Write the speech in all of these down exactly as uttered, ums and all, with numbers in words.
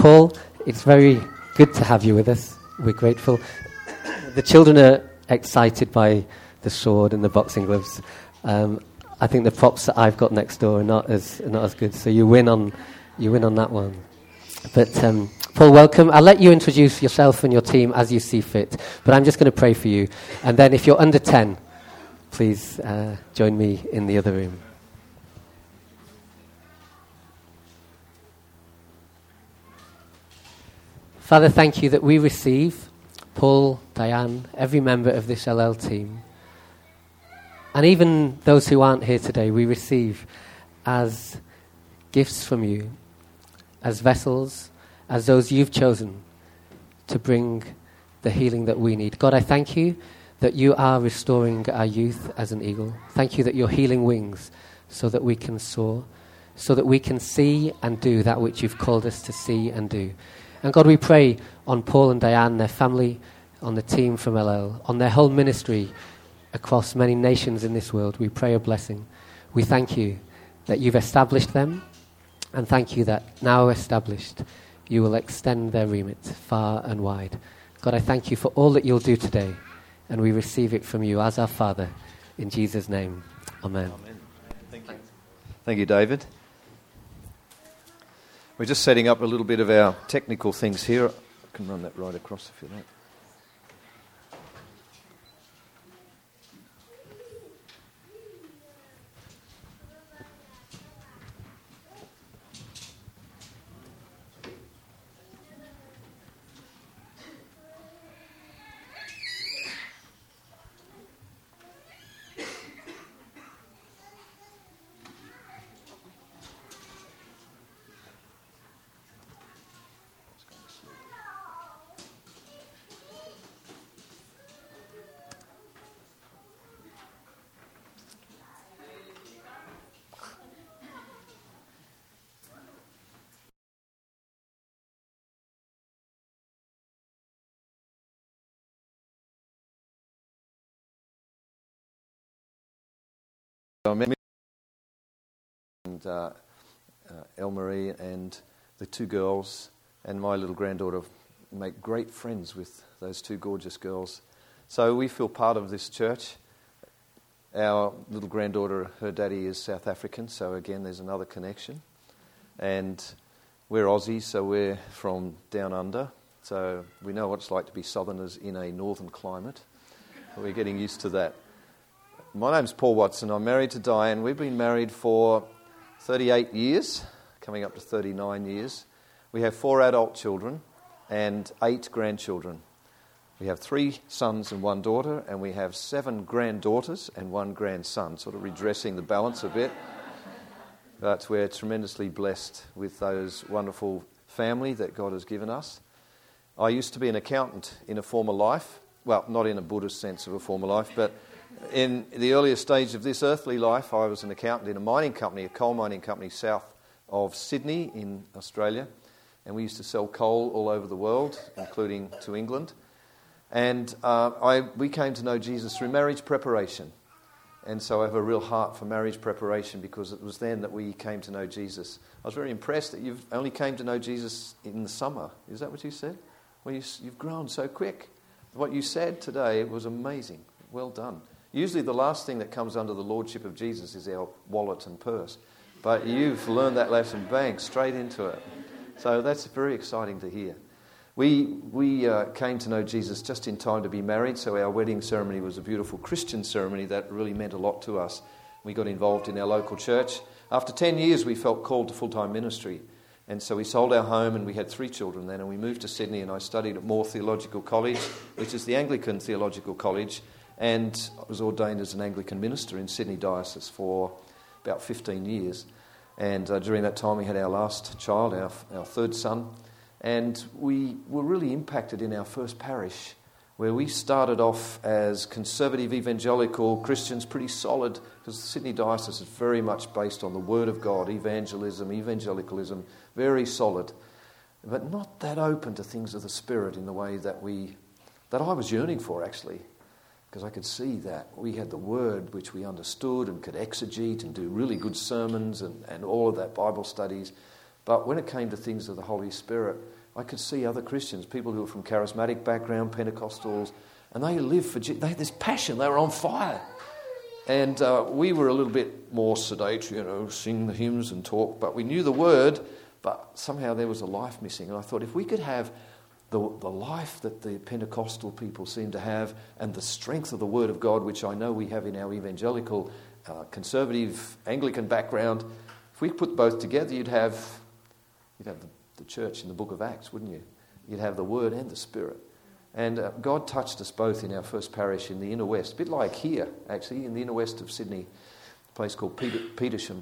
Paul, it's very good to have you with us. We're grateful. The children are excited by the sword and the boxing gloves. Um, I think the props that I've got next door are not as are not as good. So you win on you win on that one. But um, Paul, welcome. I'll let you introduce yourself and your team as you see fit. But I'm just going to pray for you, and then if you're under ten, please uh, join me in the other room. Father, thank you that we receive Paul, Diane, every member of this L L team, and even those who aren't here today, we receive as gifts from you, as vessels, as those you've chosen to bring the healing that we need. God, I thank you that you are restoring our youth as an eagle. Thank you that you're healing wings so that we can soar, so that we can see and do that which you've called us to see and do. And God, we pray on Paul and Diane, their family, on the team from L L, on their whole ministry across many nations in this world. We pray a blessing. We thank you that you've established them, and thank you that now established, you will extend their remit far and wide. God, I thank you for all that you'll do today, and we receive it from you as our Father. In Jesus' name, amen. Amen. Thank you. Thank you, David. We're just setting up a little bit of our technical things here. I can run that right across if you like. And uh, uh, Elmarie and the two girls and my little granddaughter make great friends with those two gorgeous girls. So we feel part of this church. Our little granddaughter, her daddy is South African, so again there's another connection. And we're Aussies, so we're from down under. So we know what it's like to be southerners in a northern climate. We're getting used to that. My name's Paul Watson. I'm married to Diane. We've been married for thirty-eight years, coming up to thirty-nine years. We have four adult children and eight grandchildren. We have three sons and one daughter, and we have seven granddaughters and one grandson, sort of redressing the balance a bit. But we're tremendously blessed with those wonderful family that God has given us. I used to be an accountant in a former life. Well, not in a Buddhist sense of a former life, but in the earlier stage of this earthly life, I was an accountant in a mining company, a coal mining company south of Sydney in Australia. And we used to sell coal all over the world, including to England. And uh, I, we came to know Jesus through marriage preparation. And so I have a real heart for marriage preparation because it was then that we came to know Jesus. I was very impressed that you've only came to know Jesus in the summer. Is that what you said? Well, you, you've grown so quick. What you said today was amazing. Well done. Usually the last thing that comes under the lordship of Jesus is our wallet and purse. But you've learned that lesson, bang, straight into it. So that's very exciting to hear. We we uh, came to know Jesus just in time to be married, so our wedding ceremony was a beautiful Christian ceremony that really meant a lot to us. We got involved in our local church. After ten years, we felt called to full-time ministry. And so we sold our home and we had three children then, and we moved to Sydney, and I studied at Moore Theological College, which is the Anglican Theological College, and I was ordained as an Anglican minister in Sydney Diocese for about fifteen years. And uh, during that time we had our last child, our, our third son, and we were really impacted in our first parish, where we started off as conservative evangelical Christians, pretty solid, because the Sydney Diocese is very much based on the Word of God, evangelism, evangelicalism, very solid, but not that open to things of the Spirit in the way that we, that I was yearning for actually. Because I could see that we had the Word which we understood and could exegete and do really good sermons and, and all of that, Bible studies. But when it came to things of the Holy Spirit, I could see other Christians, people who were from charismatic background, Pentecostals, and they lived for Jesus. They had this passion. They were on fire. And uh, we were a little bit more sedate, you know, sing the hymns and talk, but we knew the word, but somehow there was a life missing. And I thought, if we could have the, the life that the Pentecostal people seem to have and the strength of the word of God, which I know we have in our evangelical, uh, conservative, Anglican background, if we put both together, you'd have, you'd have the, the church in the book of Acts, wouldn't you? You'd have the word and the Spirit. And uh, God touched us both in our first parish in the inner west, a bit like here, actually, in the inner west of Sydney, a place called Peter, Petersham.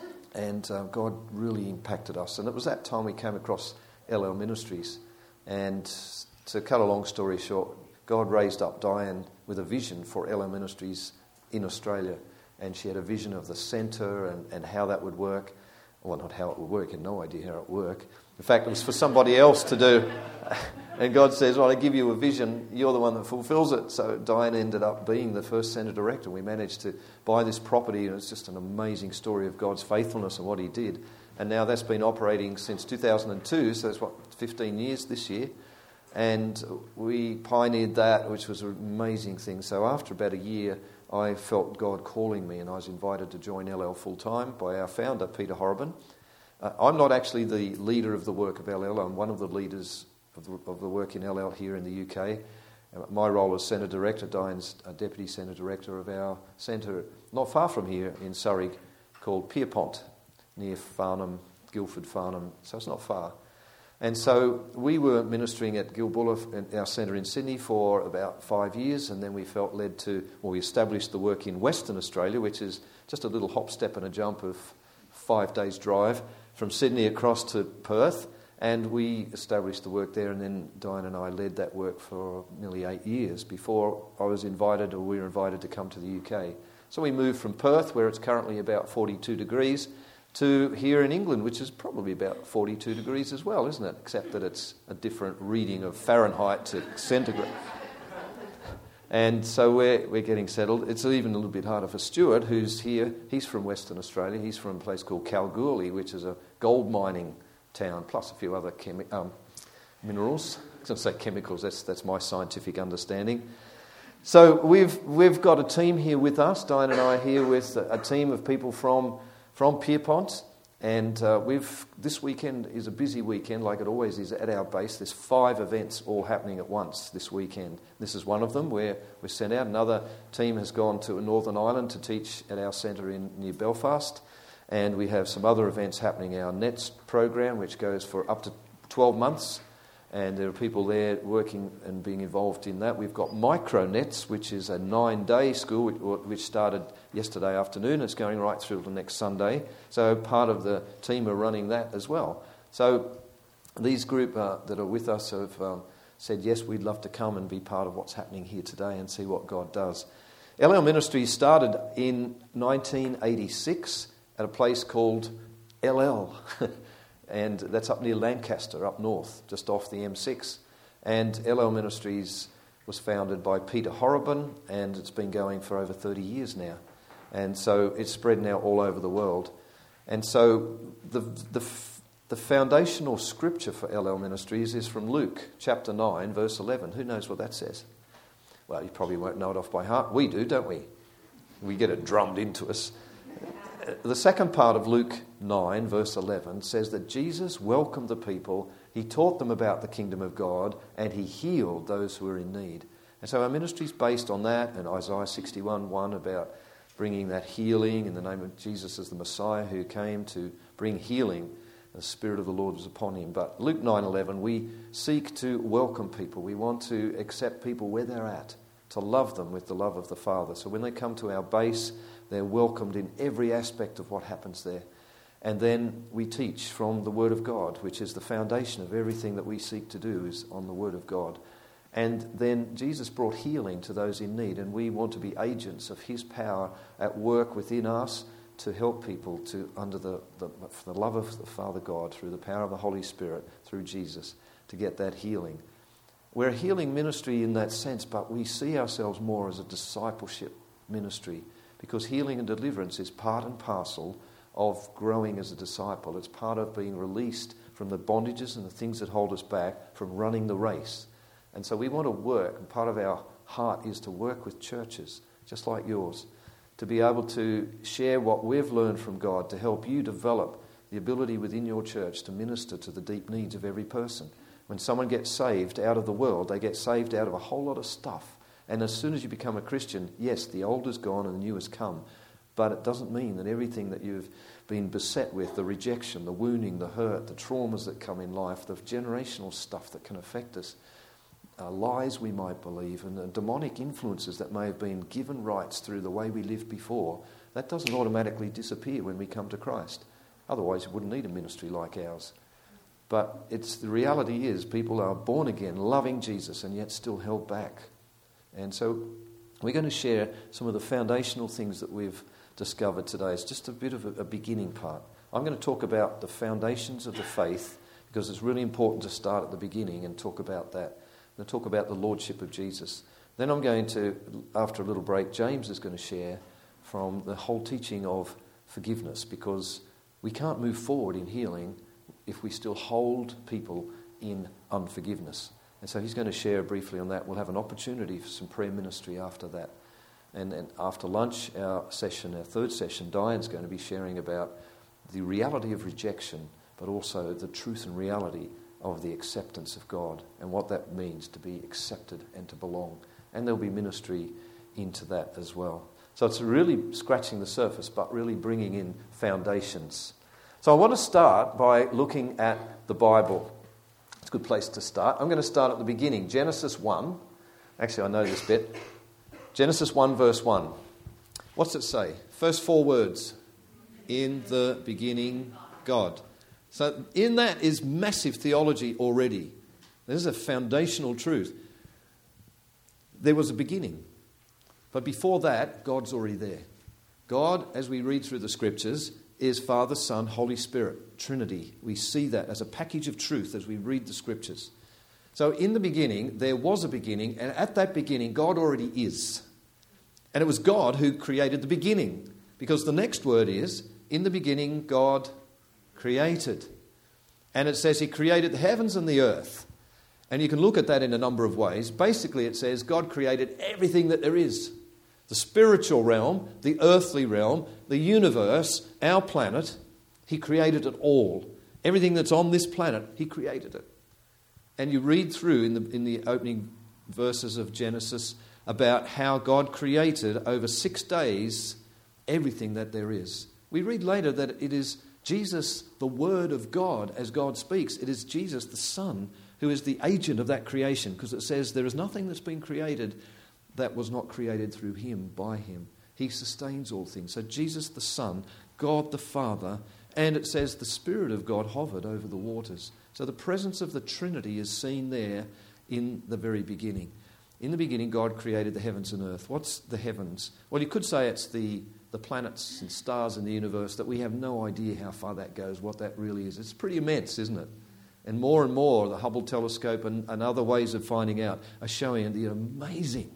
And uh, God really impacted us. And it was that time we came across L L Ministries. And to cut a long story short, God raised up Diane with a vision for L L Ministries in Australia. And she had a vision of the centre and, and how that would work. Well, not how it would work, I had no idea how it would work. In fact, it was for somebody else to do. And God says, well, I give you a vision, you're the one that fulfills it. So Diane ended up being the first centre director. We managed to buy this property, and it's just an amazing story of God's faithfulness and what he did. And now that's been operating since two thousand two, so it's, what, fifteen years this year. And we pioneered that, which was an amazing thing. So after about a year, I felt God calling me, and I was invited to join L L full-time by our founder, Peter Horrobin. Uh, I'm not actually the leader of the work of L L. I'm one of the leaders of the, of the work in L L here in the U K. Uh, my role as Centre Director, Diane's uh, Deputy Centre Director of our centre, not far from here in Surrey, called Pierpont, near Farnham, Guildford Farnham, so it's not far. And so we were ministering at Gilbulla, our centre in Sydney, for about five years, and then we felt led to, well, we established the work in Western Australia, which is just a little hop, step and a jump of five days' drive from Sydney across to Perth, and we established the work there, and then Diane and I led that work for nearly eight years before I was invited, or we were invited to come to the U K. So we moved from Perth, where it's currently about forty-two degrees, to here in England, which is probably about forty-two degrees as well, isn't it? Except that it's a different reading of Fahrenheit to centigrade. And so we're we're getting settled. It's even a little bit harder for Stuart, who's here. He's from Western Australia. He's from a place called Kalgoorlie, which is a gold mining town, plus a few other chemi- um, minerals. I was going to say chemicals. That's that's my scientific understanding. So we've we've got a team here with us. Diane and I are here with a, a team of people from from Pierpont. And uh, we've this weekend is a busy weekend, like it always is at our base. There's five events all happening at once this weekend. This is one of them where we're sent out. Another team has gone to Northern Ireland to teach at our centre in near Belfast. And we have some other events happening. Our NETS program, which goes for up to twelve months. And there are people there working and being involved in that. We've got MicroNets, which is a nine-day school, which started yesterday afternoon. It's going right through to next Sunday. So part of the team are running that as well. So these group uh, that are with us have um, said, yes, we'd love to come and be part of what's happening here today and see what God does. L L Ministries started in nineteen eighty-six at a place called L L. And that's up near Lancaster, up north, just off the M six. And L L Ministries was founded by Peter Horrobin, and it's been going for over thirty years now. And so it's spread now all over the world. And so the the, the foundational scripture for L L Ministries is from Luke chapter nine, verse eleven. Who knows what that says? Well, you probably won't know it off by heart. We do, don't we? We get it drummed into us. The second part of Luke nine, verse eleven, says that Jesus welcomed the people, he taught them about the kingdom of God, and he healed those who were in need. And so our ministry is based on that, and Isaiah sixty-one one about bringing that healing in the name of Jesus as the Messiah who came to bring healing. The Spirit of the Lord was upon him. But Luke nine eleven, we seek to welcome people. We want to accept people where they're at, to love them with the love of the Father. So when they come to our base, they're welcomed in every aspect of what happens there. And then we teach from the Word of God, which is the foundation of everything that we seek to do is on the Word of God. And then Jesus brought healing to those in need, and we want to be agents of his power at work within us to help people to under the, the, for the love of the Father God, through the power of the Holy Spirit, through Jesus, to get that healing. We're a healing ministry in that sense, but we see ourselves more as a discipleship ministry, because healing and deliverance is part and parcel of growing as a disciple. It's part of being released from the bondages and the things that hold us back from running the race. And so we want to work, and part of our heart is to work with churches, just like yours, to be able to share what we've learned from God to help you develop the ability within your church to minister to the deep needs of every person. When someone gets saved out of the world, they get saved out of a whole lot of stuff. And as soon as you become a Christian, yes, the old is gone and the new has come. But it doesn't mean that everything that you've been beset with, the rejection, the wounding, the hurt, the traumas that come in life, the generational stuff that can affect us, uh, lies we might believe, and the demonic influences that may have been given rights through the way we lived before, that doesn't automatically disappear when we come to Christ. Otherwise, you wouldn't need a ministry like ours. But it's the reality is people are born again, loving Jesus, and yet still held back. And so we're going to share some of the foundational things that we've discovered today. It's just a bit of a, a beginning part. I'm going to talk about the foundations of the faith because it's really important to start at the beginning and talk about that. I'm going to talk about the Lordship of Jesus. Then I'm going to, after a little break, James is going to share from the whole teaching of forgiveness, because we can't move forward in healing if we still hold people in unforgiveness. And so he's going to share briefly on that. We'll have an opportunity for some prayer ministry after that. And, and after lunch, our session, our third session, Diane's going to be sharing about the reality of rejection, but also the truth and reality of the acceptance of God and what that means to be accepted and to belong. And there'll be ministry into that as well. So it's really scratching the surface, but really bringing in foundations. So I want to start by looking at the Bible. It's a good place to start. I'm going to start at the beginning. Genesis one. Actually, I know this bit. Genesis one, verse one. What's it say? First four words. In the beginning, God. So in that is massive theology already. This is a foundational truth. There was a beginning. But before that, God's already there. God, as we read through the scriptures, is Father, Son, Holy Spirit, Trinity. We see that as a package of truth as we read the scriptures. So in the beginning, there was a beginning, and at that beginning, God already is. And it was God who created the beginning, because the next word is, in the beginning, God created. And it says he created the heavens and the earth. And you can look at that in a number of ways. Basically, it says God created everything that there is. The spiritual realm, the earthly realm, the universe, our planet, he created it all. Everything that's on this planet, he created it. And you read through in the in the opening verses of Genesis about how God created over six days everything that there is. We read later that it is Jesus, the Word of God, as God speaks. It is Jesus, the Son, who is the agent of that creation, because it says there is nothing that's been created that was not created through him, by him. He sustains all things. So Jesus the Son, God the Father, and it says the Spirit of God hovered over the waters. So the presence of the Trinity is seen there in the very beginning. In the beginning, God created the heavens and earth. What's the heavens? Well, you could say it's the, the planets and stars in the universe that we have no idea how far that goes, what that really is. It's pretty immense, isn't it? And more and more, the Hubble telescope and, and other ways of finding out are showing the amazing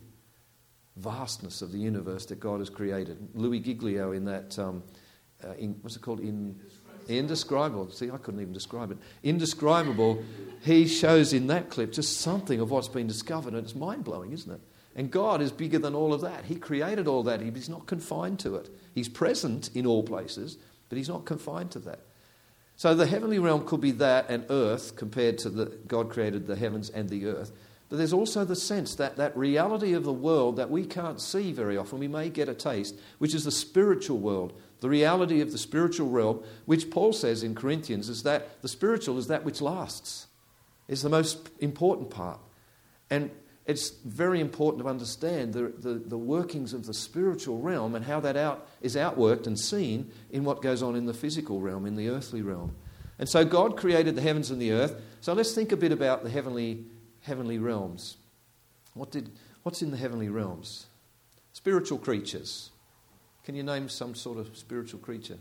vastness of the universe that God has created. Louis Giglio in that, um, uh, in, what's it called? In, Indescribable. See, I couldn't even describe it. Indescribable. He shows in that clip just something of what's been discovered, and it's mind-blowing, isn't it? And God is bigger than all of that. He created all that. He's not confined to it. He's present in all places, but he's not confined to that. So the heavenly realm could be that and earth compared to the God created the heavens and the earth. But there's also the sense that that reality of the world that we can't see very often, we may get a taste, which is the spiritual world. The reality of the spiritual realm, which Paul says in Corinthians, is that the spiritual is that which lasts. It's the most important part. And it's very important to understand the, the, the workings of the spiritual realm and how that out is outworked and seen in what goes on in the physical realm, in the earthly realm. And so God created the heavens and the earth. So let's think a bit about the heavenly heavenly realms. What did what's in the heavenly realms? Spiritual creatures. Can you name some sort of spiritual creature?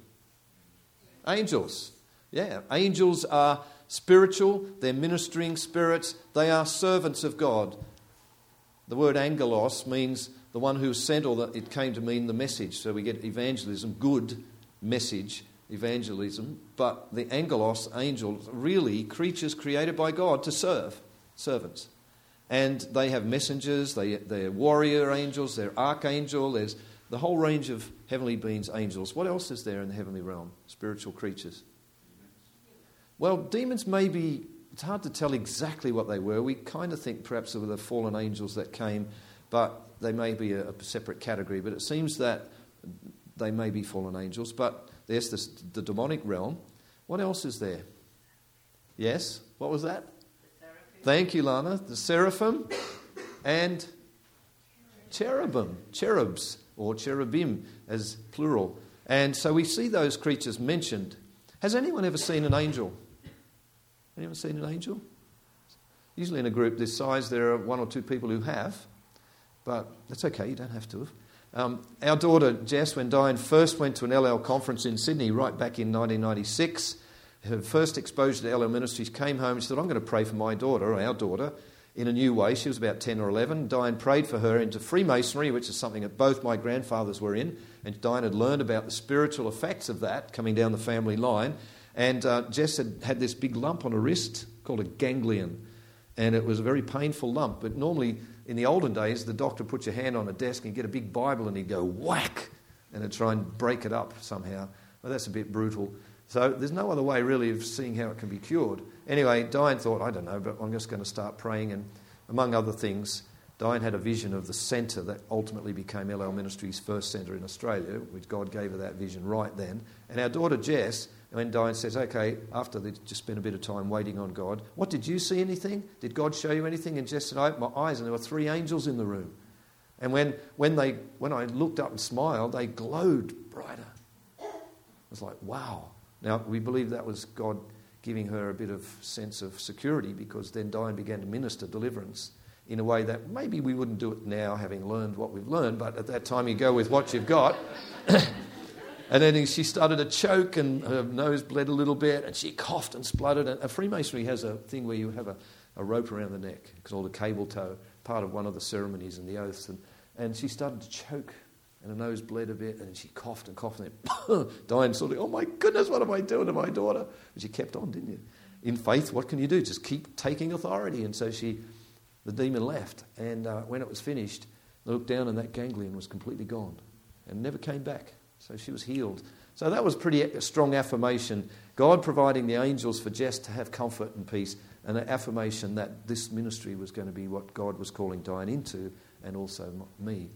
Angels. Yeah, angels are spiritual, they're ministering spirits, they are servants of God. The word angelos means the one who was sent, or that it came to mean the message. So we get evangelism, good message, evangelism, but the angelos, angels, really creatures created by God to serve, servants. And they have messengers, they, they're warrior angels, they're archangel, there's the whole range of heavenly beings, angels. What else is there in the heavenly realm? Spiritual creatures. Well, demons may be, it's hard to tell exactly what they were. We kind of think perhaps they were the fallen angels that came, but they may be a, a separate category. But it seems that they may be fallen angels. But there's this, the demonic realm. What else is there? Yes? What was that? Thank you, Lana. The seraphim and cherubim, cherubs, or cherubim as plural. And so we see those creatures mentioned. Has anyone ever seen an angel? Anyone seen an angel? Usually in a group this size there are one or two people who have, but that's okay, you don't have to have. Um, our daughter Jess, when Diane first went to an L L conference in Sydney right back in nineteen ninety-six, her first exposure to L L Ministries, came home and she said, I'm going to pray for my daughter, or our daughter, in a new way. She was about ten or eleven. Diane prayed for her into Freemasonry, which is something that both my grandfathers were in, and Diane had learned about the spiritual effects of that coming down the family line. And uh, Jess had had this big lump on her wrist called a ganglion, and it was a very painful lump. But normally, in the olden days, the doctor put your hand on a desk and he'd get a big Bible and he'd go whack, and he'd try and break it up somehow. Well, that's a bit brutal. So there's no other way really of seeing how it can be cured. Anyway, Diane thought, I don't know, but I'm just going to start praying. And among other things, Diane had a vision of the centre that ultimately became L L Ministries' first centre in Australia, which God gave her that vision right then. And our daughter Jess, when Diane says, okay, after they'd just spent a bit of time waiting on God, what, did you see anything? Did God show you anything? And Jess said, I opened my eyes and there were three angels in the room. And when, when, they, when I looked up and smiled, they glowed brighter. I was like, wow. Now, we believe that was God giving her a bit of sense of security, because then Diane began to minister deliverance in a way that maybe we wouldn't do it now, having learned what we've learned, but at that time you go with what you've got. And then she started to choke and her nose bled a little bit and she coughed and spluttered. And a Freemasonry has a thing where you have a, a rope around the neck called a cable tow, part of one of the ceremonies and the oaths. And, and she started to choke and her nose bled a bit and she coughed and coughed and then Diane sort of, oh my goodness, what am I doing to my daughter? But she kept on, didn't you? In faith, what can you do? Just keep taking authority. And so she, the demon left. And uh, when it was finished, I looked down and that ganglion was completely gone and never came back. So she was healed. So that was pretty a strong affirmation. God providing the angels for Jess to have comfort and peace, and an affirmation that this ministry was going to be what God was calling Diane into, and also me.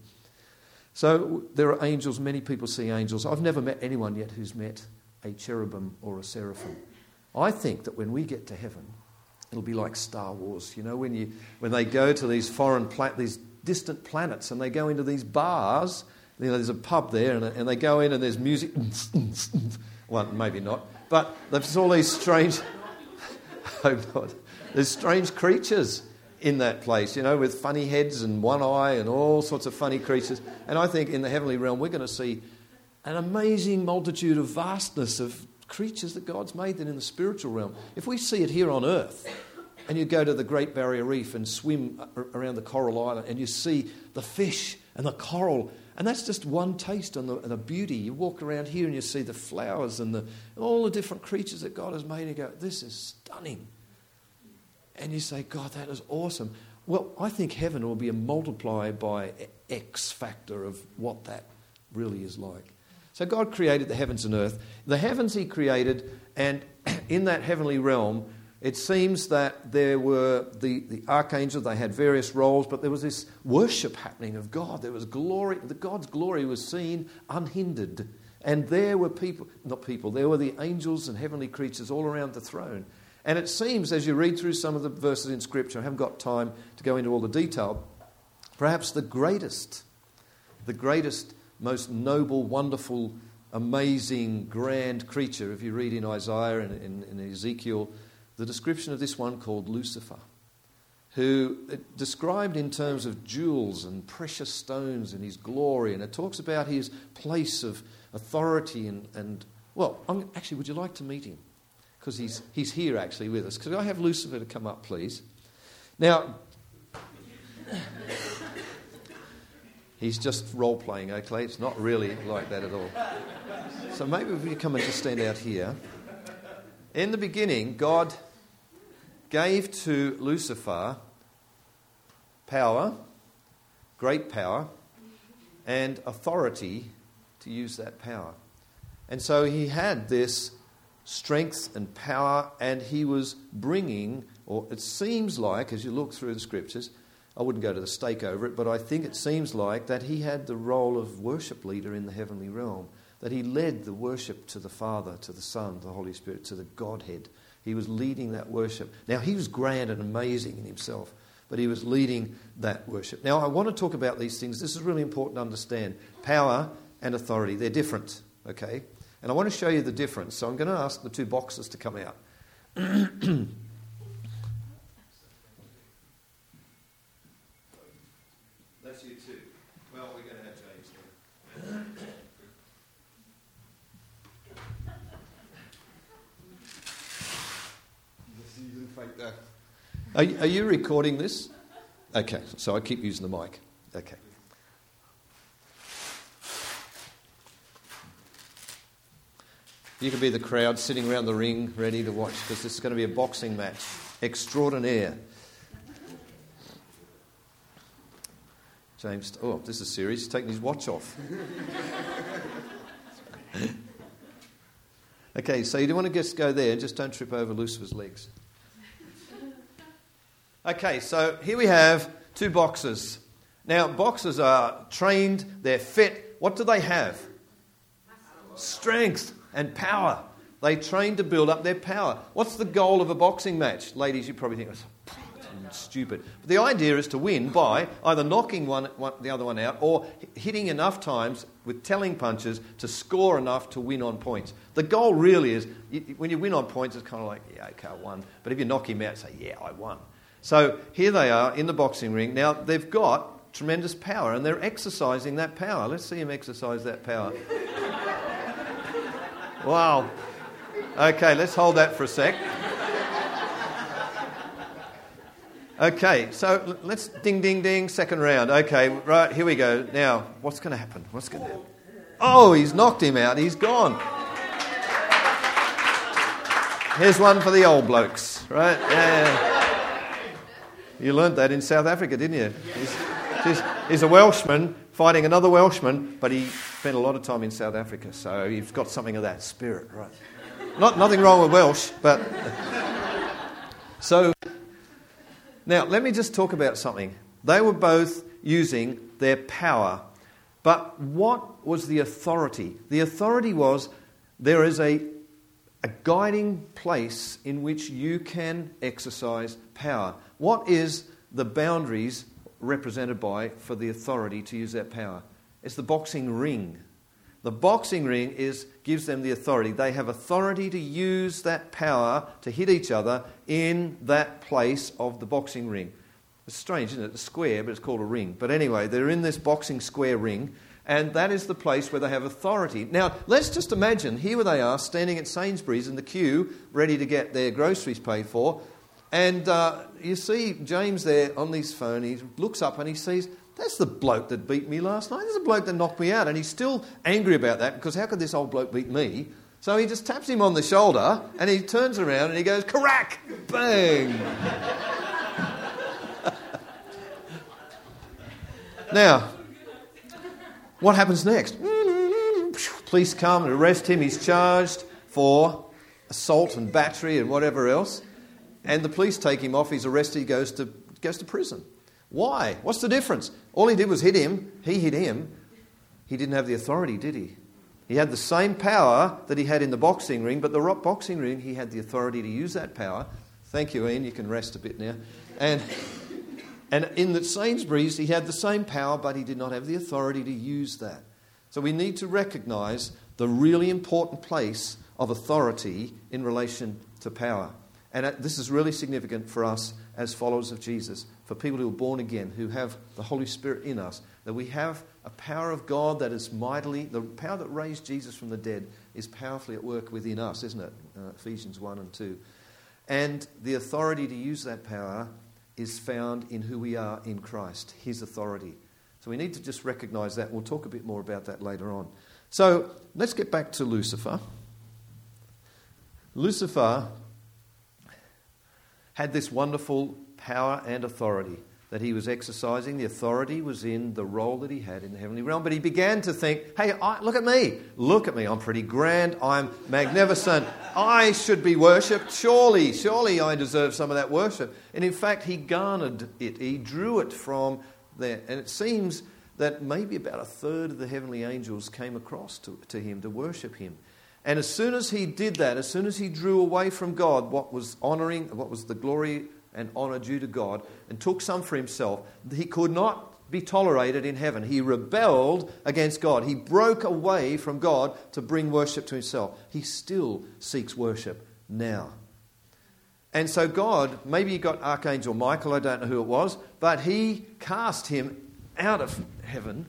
So there are angels. Many people see angels. I've never met anyone yet who's met a cherubim or a seraphim. I think that when we get to heaven, it'll be like Star Wars. You know, when you when they go to these foreign, pla- these distant planets, and they go into these bars. You know, there's a pub there, and, and they go in, and there's music. Well, maybe not, but there's all these strange. I hope not. There's strange creatures in that place, you know, with funny heads and one eye and all sorts of funny creatures. And I think in the heavenly realm, we're going to see an amazing multitude of vastness of creatures that God's made then in the spiritual realm. If we see it here on earth, and you go to the Great Barrier Reef and swim around the Coral Island, and you see the fish and the coral, and that's just one taste on the, the beauty. You walk around here and you see the flowers and the, all the different creatures that God has made, and you go, this is stunning. And you say, God, that is awesome. Well, I think heaven will be a multiplier by X factor of what that really is like. So God created the heavens and earth. The heavens he created, and in that heavenly realm, it seems that there were the, the archangels, they had various roles, but there was this worship happening of God. There was glory, the God's glory was seen unhindered. And there were people, not people, there were the angels and heavenly creatures all around the throne. And it seems, as you read through some of the verses in Scripture, I haven't got time to go into all the detail, perhaps the greatest, the greatest, most noble, wonderful, amazing, grand creature, if you read in Isaiah and in, in Ezekiel, the description of this one called Lucifer, who described in terms of jewels and precious stones and his glory, and it talks about his place of authority and, and well, I'm, actually, would you like to meet him? Because he's, he's here actually with us. Could I have Lucifer to come up, please? Now, he's just role-playing, okay? It's not really like that at all. So maybe if we come and just stand out here. In the beginning, God gave to Lucifer power, great power, and authority to use that power. And so he had this strength and power, and he was bringing, or it seems like, as you look through the scriptures, I wouldn't go to the stake over it, but I think it seems like that he had the role of worship leader in the heavenly realm, that he led the worship to the Father, to the Son, to the Holy Spirit, to the Godhead. He was leading that worship. Now, he was grand and amazing in himself, but he was leading that worship. Now, I want to talk about these things. This is really important to understand. Power and authority, they're different, okay? And I want to show you the difference. So I'm going to ask the two boxers to come out. That's you too. Well, we're going to have James here. Are, are you recording this? Okay, so I keep using the mic. Okay. You can be the crowd sitting around the ring ready to watch, because this is going to be a boxing match extraordinaire. James, oh, this is serious. He's taking his watch off. Okay, so you do want to just go there, just don't trip over Lucifer's legs. Okay, so here we have two boxers. Now, boxers are trained, they're fit. What do they have? Strength and power. They train to build up their power. What's the goal of a boxing match? Ladies, you probably think, it's stupid. But the idea is to win by either knocking one, one, the other one out, or hitting enough times with telling punches to score enough to win on points. The goal really is, you, when you win on points, it's kind of like, yeah, okay, I won. But if you knock him out, say, yeah, I won. So here they are in the boxing ring. Now, they've got tremendous power, and they're exercising that power. Let's see him exercise that power. Wow. Okay, let's hold that for a sec. Okay, so let's ding, ding, ding, second round. Okay, right, here we go. Now, what's going to happen? What's going to happen? Oh, he's knocked him out. He's gone. Here's one for the old blokes, right? Yeah. You learnt that in South Africa, didn't you? He's, he's, he's a Welshman fighting another Welshman, but he spent a lot of time in South Africa, so he's got something of that spirit, right? Not nothing wrong with Welsh, but... So, now, let me just talk about something. They were both using their power, but what was the authority? The authority was there is a, a guiding place in which you can exercise power. What is the boundaries represented by for the authority to use that power? It's the boxing ring. The boxing ring is gives them the authority. They have authority to use that power to hit each other in that place of the boxing ring. It's strange, isn't it? It's a square, but it's called a ring. But anyway, they're in this boxing square ring, and that is the place where they have authority. Now, let's just imagine, here they are, standing at Sainsbury's in the queue, ready to get their groceries paid for, and uh, you see James there on his phone. He looks up and he sees, that's the bloke that beat me last night. There's a bloke that knocked me out. And he's still angry about that, because how could this old bloke beat me? So he just taps him on the shoulder and he turns around and he goes, crack! Bang! Now, what happens next? Police come and arrest him. He's charged for assault and battery and whatever else. And the police take him off. He's arrested. He goes to goes to prison. Why? What's the difference? All he did was hit him. He hit him. He didn't have the authority, did he? He had the same power that he had in the boxing ring, but the boxing ring, he had the authority to use that power. Thank you, Ian. You can rest a bit now. And and in the Sainsbury's, he had the same power, but he did not have the authority to use that. So we need to recognise the really important place of authority in relation to power. And this is really significant for us as followers of Jesus, for people who are born again, who have the Holy Spirit in us, that we have a power of God that is mightily, the power that raised Jesus from the dead is powerfully at work within us, isn't it? Uh, Ephesians one and two. And the authority to use that power is found in who we are in Christ, his authority. So we need to just recognise that. We'll talk a bit more about that later on. So let's get back to Lucifer. Lucifer had this wonderful power and authority that he was exercising. The authority was in the role that he had in the heavenly realm. But he began to think, hey, I, look at me. Look at me. I'm pretty grand. I'm magnificent. I should be worshipped. Surely, surely I deserve some of that worship. And in fact, he garnered it. He drew it from there. And it seems that maybe about a third of the heavenly angels came across to, to him to worship him. And as soon as he did that, as soon as he drew away from God what was honouring, what was the glory and honour due to God, and took some for himself, he could not be tolerated in heaven. He rebelled against God. He broke away from God to bring worship to himself. He still seeks worship now. And so God, maybe he got Archangel Michael, I don't know who it was, but he cast him out of heaven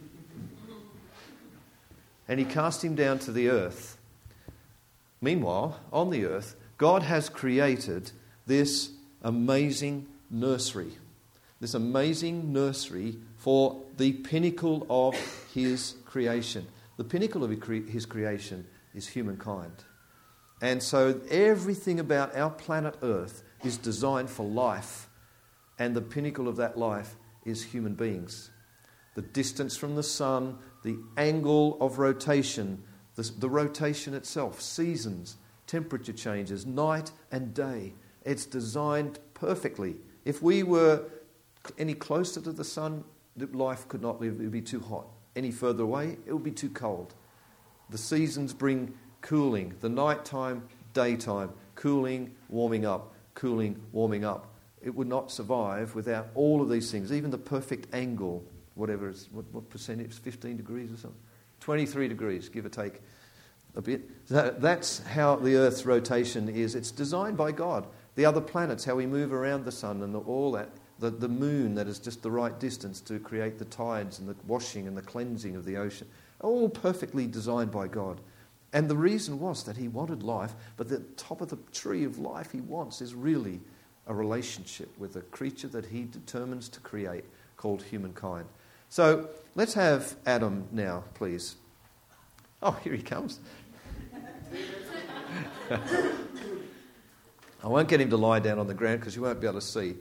and he cast him down to the earth. Meanwhile, on the earth, God has created this amazing nursery. This amazing nursery for the pinnacle of his creation. The pinnacle of his creation is humankind. And so everything about our planet Earth is designed for life. And the pinnacle of that life is human beings. The distance from the sun, the angle of rotation, the, the rotation itself, seasons, temperature changes, night and day. It's designed perfectly. If we were any closer to the sun, life could not live. It would be too hot. Any further away, it would be too cold. The seasons bring cooling. The nighttime, daytime, cooling, warming up, cooling, warming up. It would not survive without all of these things. Even the perfect angle, whatever it's, what, what percentage, fifteen degrees or something? twenty-three degrees, give or take a bit. So that's how the Earth's rotation is. It's designed by God. The other planets, how we move around the sun and the, all that. The, the moon, that is just the right distance to create the tides and the washing and the cleansing of the ocean. All perfectly designed by God. And the reason was that he wanted life, but the top of the tree of life he wants is really a relationship with a creature that he determines to create called humankind. So let's have Adam now, please. Oh, here he comes. I won't get him to lie down on the ground because you won't be able to see.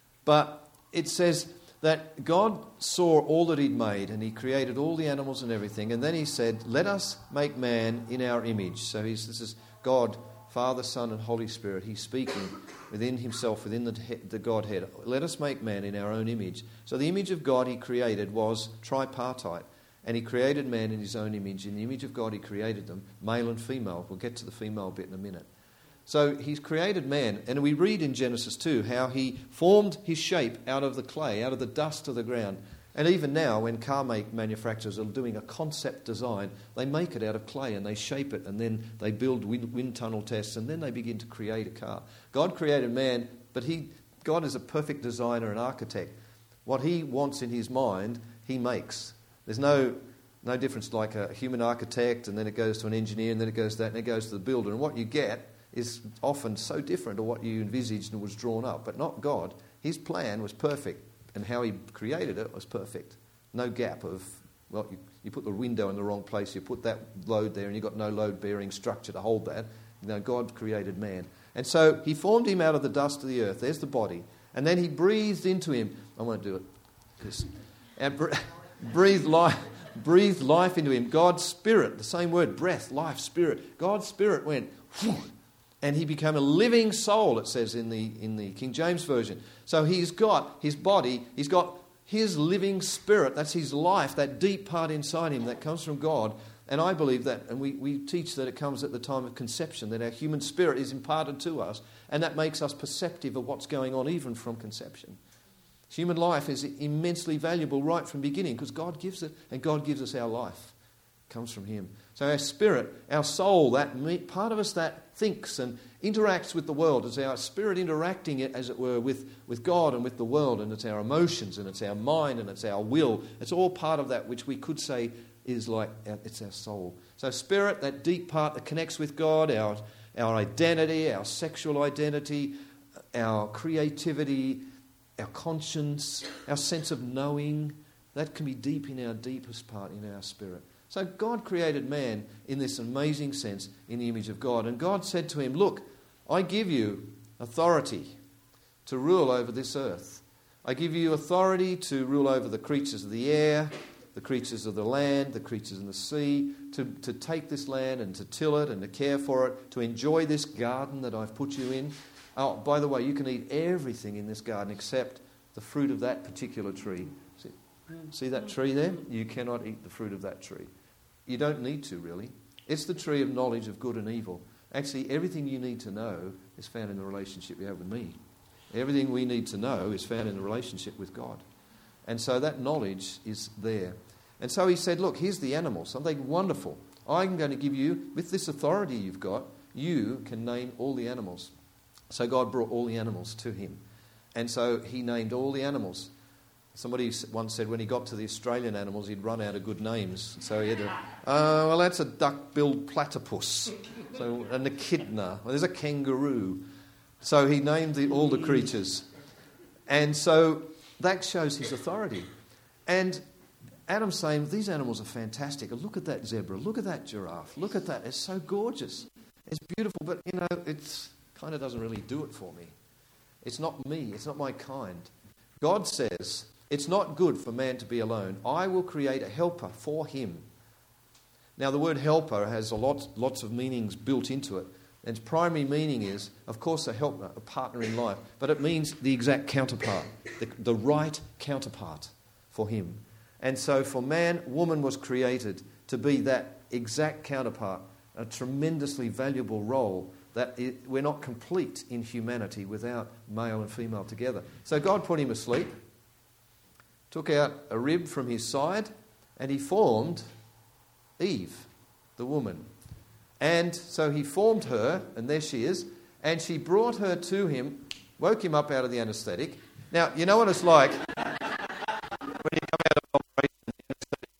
But it says that God saw all that he'd made and he created all the animals and everything. And then he said, let us make man in our image. So he's, this is God, Father, Son, and Holy Spirit. He's speaking within himself, within the, the Godhead. Let us make man in our own image. So the image of God he created was tripartite. And he created man in his own image. In the image of God he created them, male and female. We'll get to the female bit in a minute. So he's created man. And we read in Genesis two how he formed his shape out of the clay, out of the dust of the ground. And even now, when car make manufacturers are doing a concept design, they make it out of clay and they shape it and then they build wind, wind tunnel tests and then they begin to create a car. God created man, but he, God is a perfect designer and architect. What he wants in his mind, he makes. There's no no difference like a human architect and then it goes to an engineer and then it goes to that and it goes to the builder. And what you get is often so different to what you envisaged and was drawn up, but not God. His plan was perfect. And how he created it was perfect. No gap of, well, you, you put the window in the wrong place, you put that load there, and you've got no load-bearing structure to hold that. You know, God created man. And so he formed him out of the dust of the earth. There's the body. And then he breathed into him. I won't do it. Just, and bre- breathed, life, breathed life into him. God's spirit, the same word, breath, life, spirit. God's spirit went, whew, and he became a living soul, it says in the in the King James Version. So he's got his body, he's got his living spirit, that's his life, that deep part inside him that comes from God. And I believe that, and we, we teach that it comes at the time of conception, that our human spirit is imparted to us, and that makes us perceptive of what's going on even from conception. Human life is immensely valuable right from the beginning because God gives it, and God gives us our life. It comes from him. So our spirit, our soul, that part of us that thinks and interacts with the world, is our spirit interacting, it, as it were, with, with God and with the world, and it's our emotions and it's our mind and it's our will. It's all part of that which we could say is like, our, it's our soul. So spirit, that deep part that connects with God, our, our identity, our sexual identity, our creativity, our conscience, our sense of knowing, that can be deep in our deepest part, in our spirit. So God created man in this amazing sense in the image of God. And God said to him, look, I give you authority to rule over this earth. I give you authority to rule over the creatures of the air, the creatures of the land, the creatures in the sea, to, to take this land and to till it and to care for it, to enjoy this garden that I've put you in. Oh, by the way, you can eat everything in this garden except the fruit of that particular tree. See, see that tree there? You cannot eat the fruit of that tree. You don't need to, really. It's the tree of knowledge of good and evil. Actually, everything you need to know is found in the relationship you have with me. Everything we need to know is found in the relationship with God. And so that knowledge is there. And so he said, look, here's the animals, something wonderful. I'm going to give you, with this authority you've got, you can name all the animals. So God brought all the animals to him. And so he named all the animals. Somebody once said when he got to the Australian animals, he'd run out of good names. So he had to, oh, well, that's a duck-billed platypus. So an echidna. Well, there's a kangaroo. So he named the, all the creatures. And so that shows his authority. And Adam's saying, these animals are fantastic. Look at that zebra. Look at that giraffe. Look at that. It's so gorgeous. It's beautiful, but, you know, it kind of doesn't really do it for me. It's not me. It's not my kind. God says, it's not good for man to be alone. I will create a helper for him. Now, the word helper has a lot, lots of meanings built into it. And its primary meaning is, of course, a helper, a partner in life. But it means the exact counterpart, the, the right counterpart for him. And so for man, woman was created to be that exact counterpart, a tremendously valuable role that it, we're not complete in humanity without male and female together. So God put him asleep, took out a rib from his side, and he formed Eve, the woman. And so he formed her, and there she is, and she brought her to him, woke him up out of the anaesthetic. Now, you know what it's like when you come out of operation, the anaesthetic.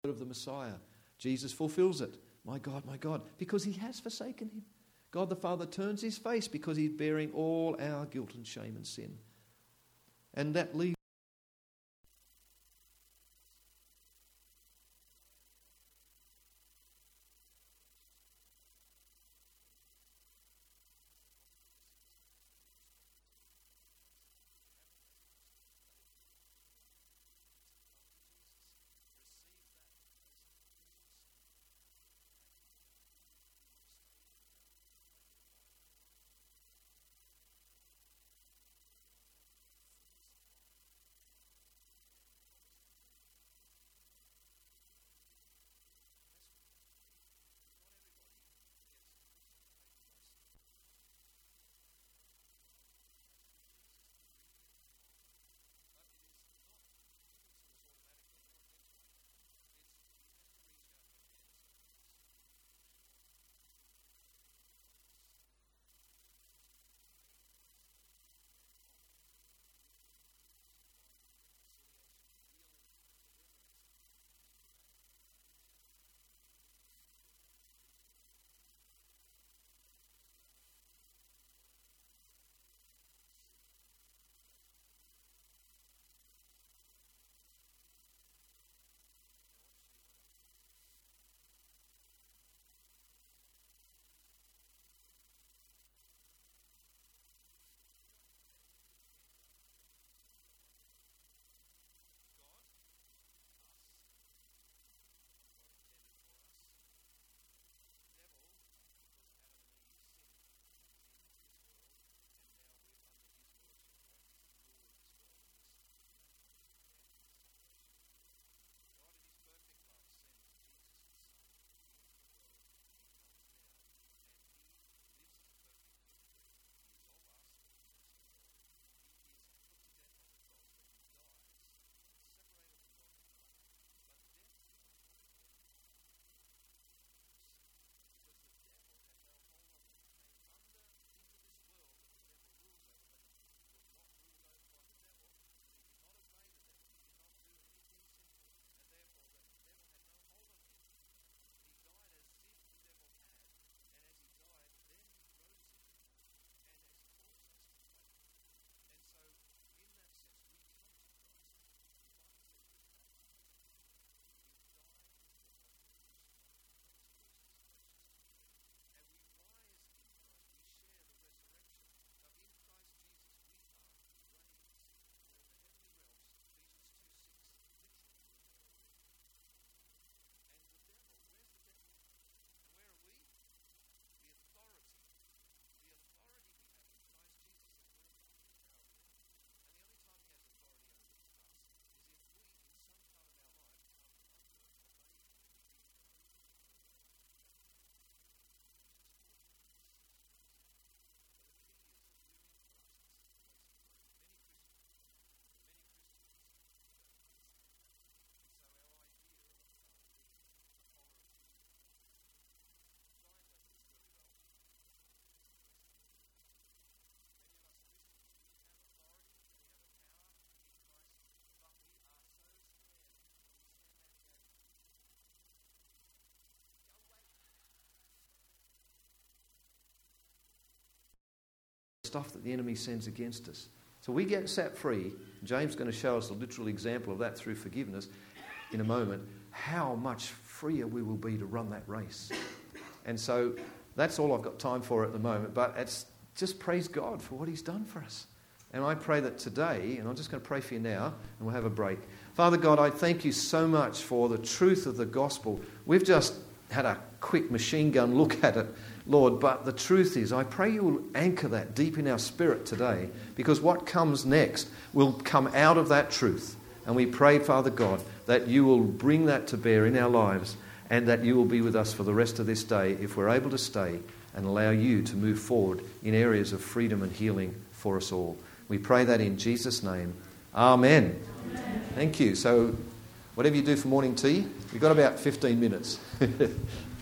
of the Messiah. Jesus fulfills it. My God, my God, because he has forsaken him. God the Father turns his face because he's bearing all our guilt and shame and sin. And that leaves stuff that the enemy sends against us. So we get set free. James is going to show us a literal example of that through forgiveness in a moment, how much freer we will be to run that race. And so that's all I've got time for at the moment, but it's just praise God for what he's done for us. And I pray that today, and I'm just going to pray for you now, and we'll have a break. Father God, I thank you so much for the truth of the gospel. We've just had a quick machine gun look at it, Lord, but the truth is, I pray you will anchor that deep in our spirit today, because what comes next will come out of that truth. And we pray, Father God, that you will bring that to bear in our lives, and that you will be with us for the rest of this day if we're able to stay and allow you to move forward in areas of freedom and healing for us all. We pray that in Jesus' name. Amen. Amen. Thank you. So whatever you do for morning tea, we've got about fifteen minutes.